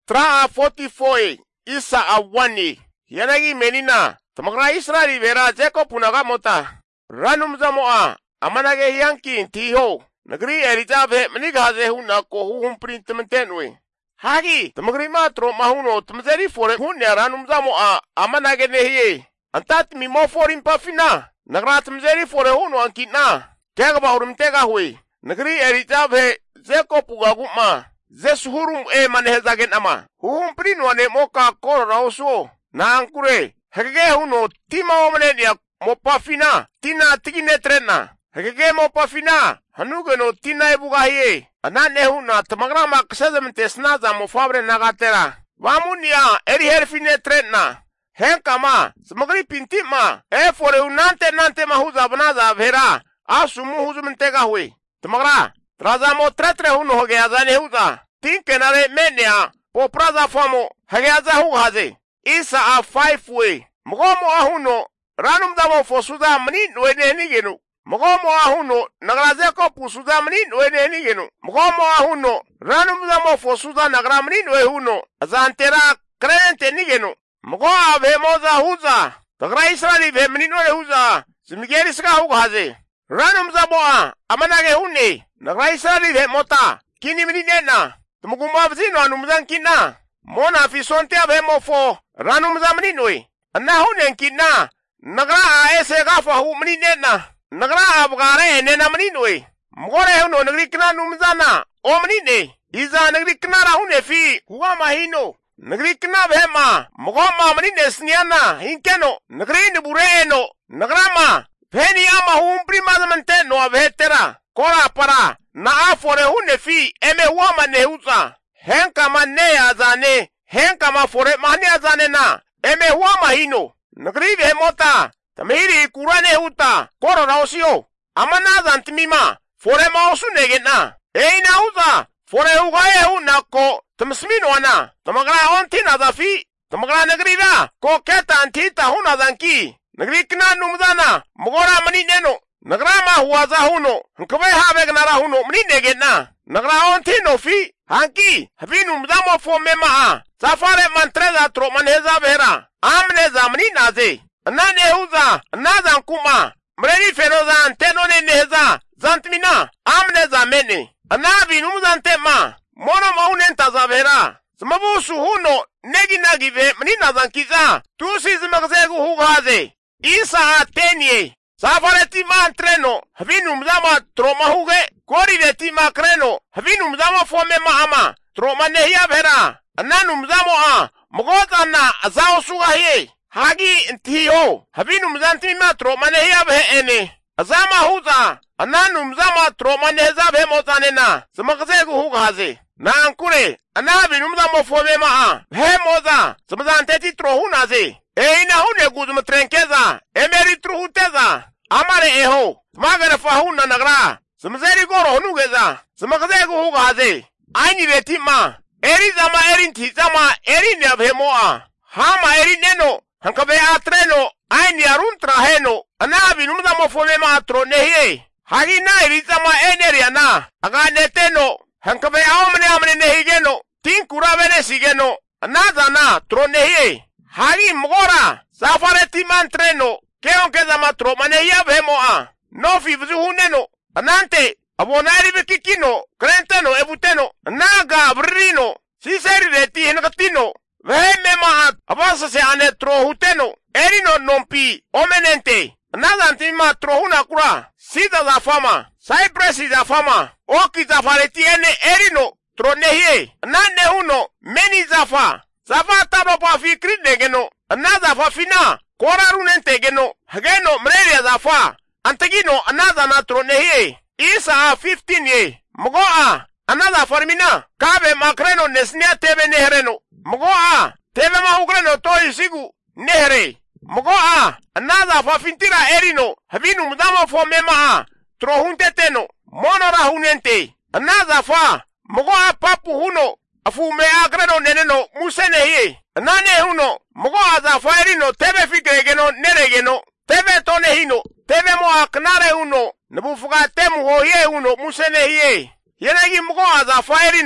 Tra 44 isa awani. Yanagi menina. Tamagra Israeli vera Jacob punagamota. Ranum zamoa. Amanage yanki tiho. Nagri Elizabeth manigaze hunako humprintementenwe. Hagi, tamagri matro mahuno tamzeri fore hunya ranum zamoa. Amanage nehiye. Antat mi mo forin pafina. Nagra tamzeri fore huno ankina. Kega bahurum tega hui. Nagri Elizabeth Jacob pugaguma. Zesuhurum manehezagen ama. Humprin wane moka koro rauso. Na ankure. Hagege huno tima omanenia mopafina. Tina tigine trena. Hagege mopafina. Hanugeno tina ebugahiye. Anane huna tamagrama ksezamente snaza mofabre nagatera. Wamunia eri herfine trena. Henkama smagri pintima. Fore unante nante mahuza banaza vera. Asumu huzumintega hui. Tamagra. Trazamo tretre huno hoge azane huza. Tinke nare menea. Popraza famo. Hage azahu haze. Isa a 5 way. Mogomo ahuno. Ranum damo fosuza mani nwene nigenu. Mogomo ahuno. Nagrazeko pusuza mani nwene nigenu. Mogomo ahuno. Ranum damo fosuza nagramani nwe huno. Azantera krente nigenu. Mogo ave moza huza. Tagra Israeli ve mani nwe huza. Simigeri ska huga haze. Ranum zaboa. Amanage hune. Nagra Israeli ve mota. Kini mani nena. Tumugumavzino anumzan kina. Mona fisonte ave mofo. Ranum zamani nwe. Anahun kina. Nagra aese gafa hu mani nena. Nagra abgare nena mani nwe. Mgore huno nagri kina numzana. O mani ne. Iza nagri kina rahune fi. Huwa mahino. Nagri kina vema. Mgoma mani ne sniana. Hinkeno. Nagri nibureno. Nagrama. Veni ama humpri mazamanteno avetera. Kora para. Na afore hune fi. Eme huwa maneuza. Henka mane azane. Henka mafore mane azane na. Eme huwa mahino. Nagri ve mota. Tamiri kurane huta. Koro raosio. Amana zantimima. Fore maosu negena. Eina huza. Fore hugaye hu nako. Tamsmino wana. Tamagra onti nazafi. Tamagra nagri ra. Ko keta antita hu nazanki. Nagri kina numzana. Mugora mani neno. Nagra ma huwaza huno. Nkwe habe gnara huno. Mani negena. Nagra onti no fi. Hanki. Havinu mzamo fo mema. Safare mantreza tro manheza vera. Amneza mani naze. Nane huza. Nazan kuma. Mreni fenoza anteno neheza. Zantmina. Amneza mene. Anabi numzantema. Mono maunenta zavera. Smabusu huno. Negi nagive. Mani nazankiza. Tusi zimagzegu hugaze. Isa atenye. Safare tima antreno. Havinu mzama troma huge. Kori de tima kreno. Havinu mzama fome maama. Troma nehia vera. Ananu mzamo a. Mogota na azao suga hiye. Hagi ntiyo. Havinu mzantima troma nehia vehe ene. Azama huza. Ananu mzama troma neheza vehe mozanena. Samagzegu huga haze. Na ankure. Anabinu mzamo fome maa. Vehe moza. Samazanteti trohuna ze. Eina hune guzum trenkeza. Emeri truhuteza. Amare eho. Smagara fahuna nagra. Samazeri goro honugeza. Samagzegu huga haze. Aini vetima. Eri zama erinti zama erini avhemoa. Hama eri neno. Hankabe atreno. Aini aruntra heno. Anabi numza mofome atro nehiye. Hagina eri zama eneriana. Aganeteno. Hankabe amne nehigeno. Tinkura vene sigeno. Anazana tro nehiye. Hagi mgora. Safare timan treno. Keonke zama tro manehiya vhemoa. No fivzu huneno. Anante. Abonari bekikino. Krenteno ebuteno. Naga brino. Siseri reti hengatino. Veheme maat. Abasa se ane trohuteno. Erino nompi. Omenente. Nazantima trohuna kura. Sida za fama. Cypresi za fama. Oki za fareti ene erino. Tronehie. Nane uno. Meni zafa. Zafa taro pa fikri negeno. Nazafa fina. Kora runente geno. Hageno mrelia zafa. Antegino anazana tronehie. Isa 15 ye. Mgoa. Another formina. Kabe makreno nesnia tebe nehereno. Mgoa. Tebe mahukreno toi sigu. Nehere. Mgoa. Another fafintira erino. Havinu mdama fo mema. Trohunte teno. Monora hunente. Another fa. Mgoa papu huno. Afu me agreno neneno. Musene ye. Nane huno. Mgoa za fa erino. Tebe fikregeno neregeno. Tebe tone hino. Tebe mo aknare huno. Nabufuga temu hoye huno. Musene ye. Yenegi mgo aza faerino.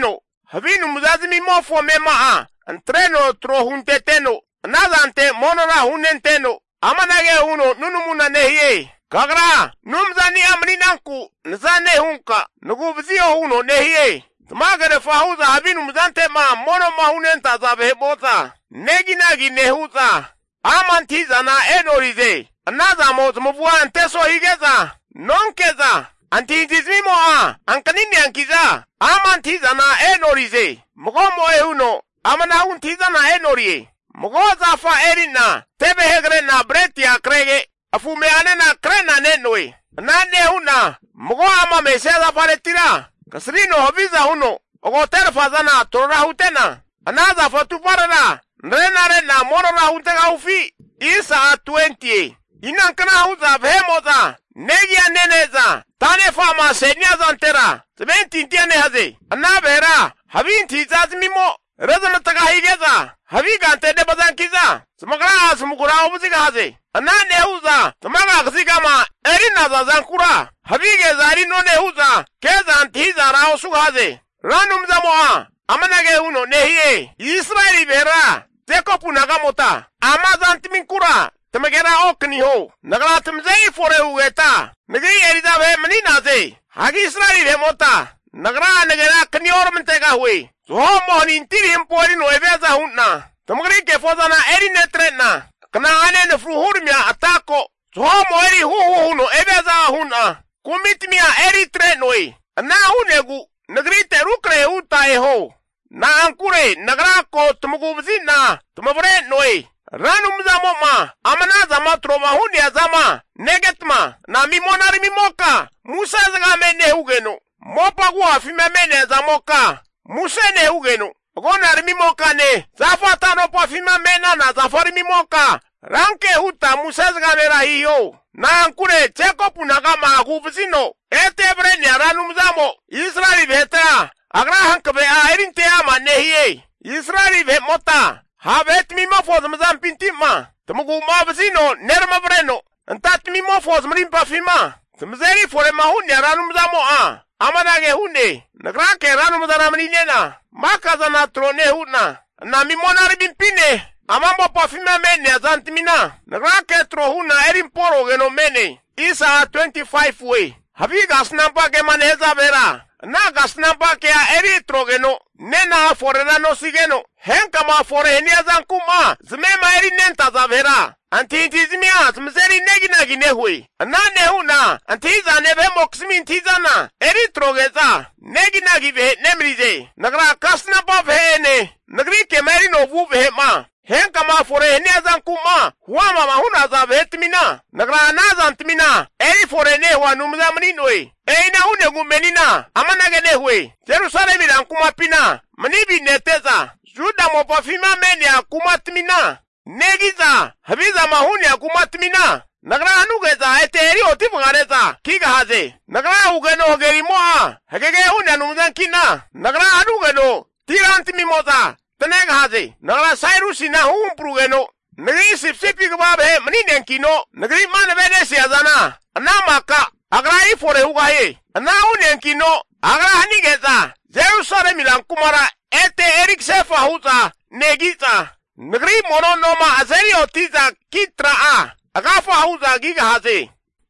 Havinu muzazimi mofo mema antreno tro hunteteno. Nazante monora hunenteno. Amanage uno nunumuna nehie. Kagra numzani amrinanku nzane hunka. Nuguvzio uno nehie. Tmagare fahuza havinu muzante ma mono mahunenta za vehebota. Negi nehuza. Amantiza na enorize. Anaza mo tmuvua anteso higeza. Nonkeza. Antizizmimo ankanini ankiza. Amantiza na enorize. Mgomo uno. Amana untiza na enorie. Mgoza fa erina. Tebe hegre na breti akrege. Afumeane na krena nenwe. Nane una. Mgo ama meseza paretira. Kasrino hoviza uno. Ogo terfaza na torahutena. Anaza fatuparana. Nrena morora huntega ufi. Isa 20. Inankana huza vehemoza. Negia neneza. Tane fama senya zantera. Sebenti intiane haze. Anabera. Havinti zazmimo. Rezana taga higeza. Haviga antede bazankiza. Smagra smugura obuziga haze. Anane huza. Smaga kzigama. Erina zazankura. Havige zari none huza. Keza antiza rao sugaze. Ranum zamoa. Amanage uno nehie. Israeli vera. Teko punagamota. Amazantimin Temegera okni ho. Nagala temzei fore ugeta. Negi erizabe meninaze. Hagi Israeli remota. Nagara negera knior mentega hui. Soho mohni intiri hempori no eveza hunna. Temegri ke fozana eri netrena. Kana ane ne fruhurmia atako. Soho moheri hu no eveza hunna. Kumitmia eri trenoi. Na hunegu. Negri terukre uta eho. Na ankure nagara ko tumugubzina. Tumavre noi. Ranum zamoma, amana zama troma hunia zama, negetma, na mimonari mimoka, Musa zagame ne hugeno, mopa gua fime mene zamoka, Musa ne hugeno, gonari mimoka ne, zafata no pa fime mena na zafari mimoka, ranke huta Musa zagame rahiyo, na ankure cheko punagama aguvzino, etebre ne ranum zamo, Israeli veta, agra hankbe a erinte ama nehie, Israeli ve mota, Havet mi mofos mazam pintima. Tumugu mavzino nerma vreno. Antat mi mofos mrimpa fima. Tumzeri fore mahunne ranum zamo Amanage hunne. Nagrake ranum zanaminena. Makaza na trone huna. Na mi monari bimpine. Amambo pa fima mene azantimina. Nagrake tro huna erin poro geno mene. Isa 25 way. Haviga snampa ke maneza vera. Naga snampa ke a eri trogeno. Nena fore rano sigeno. Henka ma fore henia zankuma. Zmema eri nenta zavera. Antintizmia zmzeri negi nehui. Anane huna. Antiza neve moksmin tizana. Eri trogeza. Negi vehe nemrize. Nagra kasna pa vehene. Nagri ke meri no vu vehe ma. Henka ma fore henia zankuma. Huama ma huna za vehetmina. Nagra anazan tmina. Eri fore newa numza mninoi. Eina hune gumenina. Amanage nehui. Jerusalem ilankuma pina. Manibi neteza. Juda mopafima meni akuma tmina. Negiza. Habiza mahuni akuma tmina. Nagra anugeza eteri otifungareza. Kiga haze. Nagra ugeno hogeri moa. Hegege hune anumzankina. Nagra anugeno. Tiranti mimoza. Tenega haze. Nagra sairusi na humprugeno. Nagri sipsipi gbabe mninenkino. Nagri manvedesi azana. Anamaka. Agra ifore hugaye. Ana unenkino. Agra hanigeza. Jerusalem ilankumara. Ete erik sefa huza. Negiza. Nagri mononoma azeri otiza kitra Agafa huza giga haze.